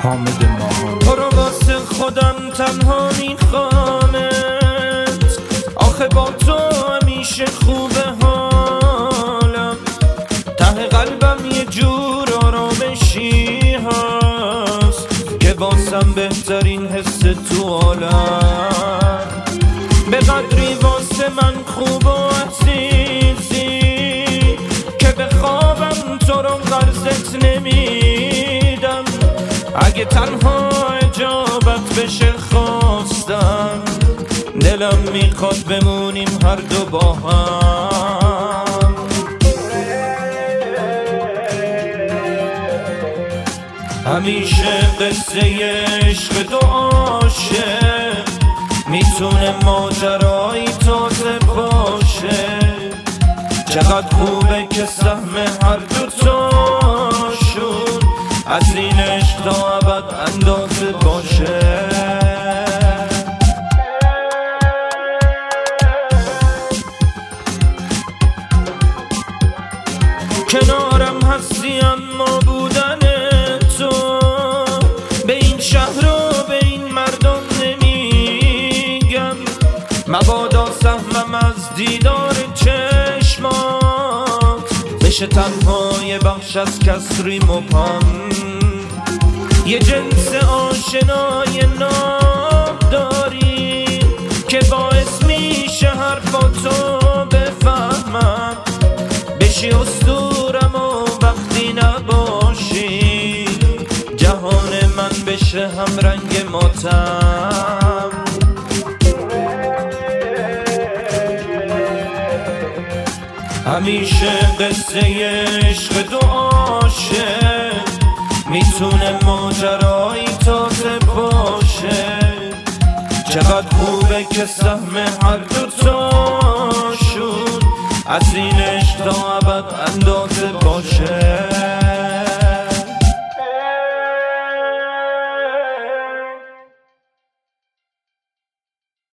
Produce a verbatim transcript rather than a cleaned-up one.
حامد ماهان. تو رو واسه خودم تنها میخوامت، آخه با تو همیشه خوبه حالم، ته قلبم یه جور آرامشی هست که واسم بهترین حس تو عالم. به قدری واسه من خوب و عزیزی که به خوابم تو رو قرضت نمیدم، اگه تنها اجابت بشه خواستم، دلم میخواد بمونیم هر دو با هم. همیشه قصه عشق دو عاشق میتونه ماجرایی تازه باشه، چقدر خوبه که سهم هر دوتاشون از این عشق تا ابد اندازه باشه. کنارم هستی اما بودن تو به این شهر و به این مردم نمیگم، مبادا سهمم از دیدار چشمات بشه تنها یه بخش از کسریم و پم، یه جنس آشنای نام داری که باعث میشه حرفاتو بفهمم، بشی اسطورم و وقتی نباشی جهان من بشه هم رنگ ماتم. همیشه قصه عشق دو عاشق میتونه ماجرایی تازه باشه، چقدر خوبه که سهم هر دوتاشون از این عشق تا ابد اندازه باشه.